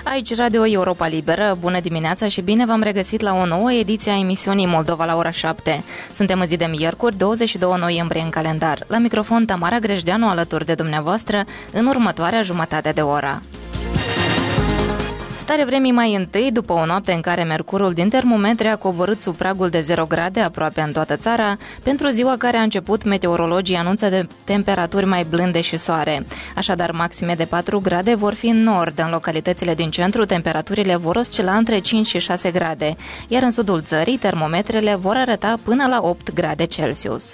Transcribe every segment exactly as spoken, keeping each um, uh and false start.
Aici Radio Europa Liberă, bună dimineața și bine v-am regăsit la o nouă ediție a emisiunii Moldova la ora șapte. Suntem în zi de miercuri, douăzeci și doi noiembrie în calendar. La microfon Tamara Grejdeanu alături de dumneavoastră în următoarea jumătate de oră. Starea vremii mai întâi, după o noapte în care mercurul din termometre a coborât sub pragul de zero grade aproape în toată țara, pentru ziua care a început, meteorologii anunță de temperaturi mai blânde și soare. Așadar, maxime de patru grade vor fi în nord. În localitățile din centru, temperaturile vor oscila între cinci și șase grade, iar în sudul țării, termometrele vor arăta până la opt grade Celsius.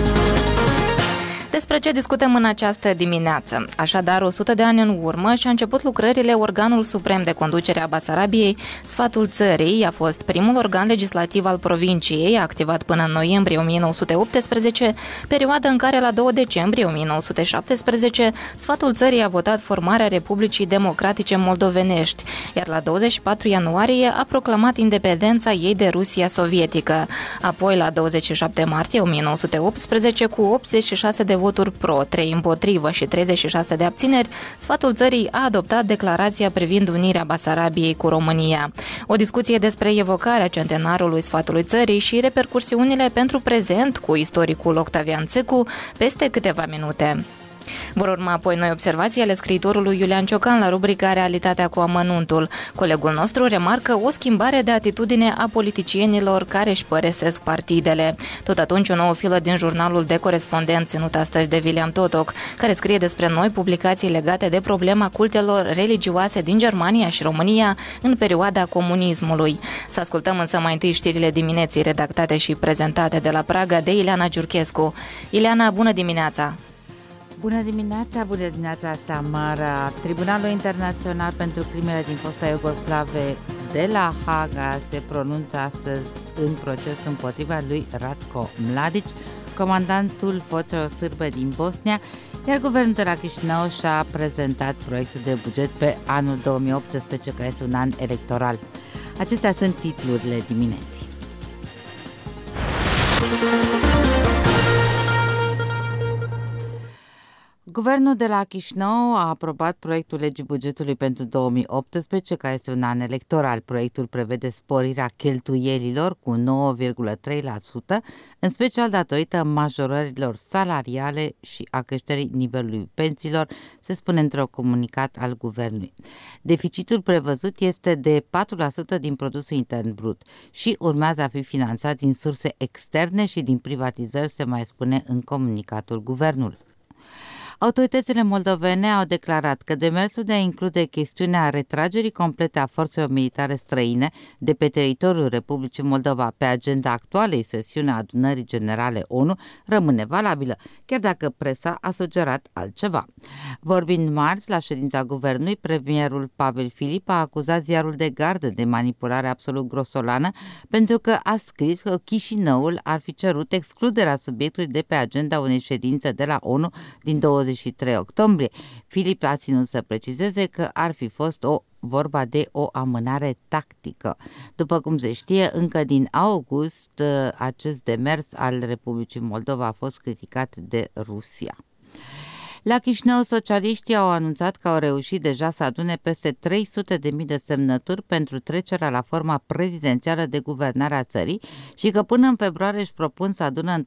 Despre ce discutăm în această dimineață? Așadar, o sută de ani în urmă și-a început lucrările organul suprem de conducere a Basarabiei. Sfatul țării a fost primul organ legislativ al provinciei, activat până în noiembrie o mie nouă sute optsprezece, perioadă în care la doi decembrie o mie nouă sute șaptesprezece Sfatul țării a votat formarea Republicii Democratice Moldovenești, iar la douăzeci și patru ianuarie a proclamat independența ei de Rusia sovietică. Apoi, la douăzeci și șapte martie o mie nouă sute optsprezece, cu optzeci și șase de voturi pro, trei împotrivă și treizeci și șase de abțineri, Sfatul țării a adoptat declarația privind unirea Basarabiei cu România. O discuție despre evocarea centenarului Sfatului țării și repercursiunile pentru prezent cu istoricul Octavian Țecu peste câteva minute. Vor urma apoi noi observații ale scriitorului Iulian Ciocan la rubrica Realitatea cu amănuntul. Colegul nostru remarcă o schimbare de atitudine a politicienilor care își părăsesc partidele. Tot atunci o nouă filă din jurnalul de corespondent ținut astăzi de William Totoc, care scrie despre noi publicații legate de problema cultelor religioase din Germania și România în perioada comunismului. Să ascultăm însă mai întâi știrile dimineții redactate și prezentate de la Praga de Ileana Giurchescu. Ileana, bună dimineața! Bună dimineața, bună dimineața, Tamara! Tribunalul Internațional pentru Crimele din fosta Iugoslave de la Haga se pronunță astăzi în proces împotriva lui Ratko Mladic, comandantul forțelor sârbe din Bosnia, iar guvernul de la Chișinău și-a prezentat proiectul de buget pe anul două mii optsprezece, care este un an electoral. Acestea sunt titlurile dimineții. Guvernul de la Chișinău a aprobat proiectul legii bugetului pentru două mii optsprezece, care este un an electoral. Proiectul prevede sporirea cheltuielilor cu nouă virgulă trei la sută, în special datorită majorărilor salariale și a creșterii nivelului pensiilor, se spune într-un comunicat al guvernului. Deficitul prevăzut este de patru la sută din produsul intern brut și urmează a fi finanțat din surse externe și din privatizări, se mai spune în comunicatul guvernului. Autoritățile moldovene au declarat că demersul de a include chestiunea retragerii complete a forțelor militare străine de pe teritoriul Republicii Moldova pe agenda actualei sesiuni a Adunării Generale ONU rămâne valabilă, chiar dacă presa a sugerat altceva. Vorbind marți la ședința guvernului, premierul Pavel Filip a acuzat ziarul de Gardă de manipulare absolut grosolană pentru că a scris că Chișinăul ar fi cerut excluderea subiectului de pe agenda unei ședințe de la ONU din douăzeci și trei octombrie. Filip a ținut să precizeze că ar fi fost o vorba de o amânare tactică. După cum se știe, încă din august, acest demers al Republicii Moldova a fost criticat de Rusia. La Chișinău, socialiștii au anunțat că au reușit deja să adune peste trei sute de mii de semnături pentru trecerea la forma prezidențială de guvernare a țării și că până în februarie își propun să adună în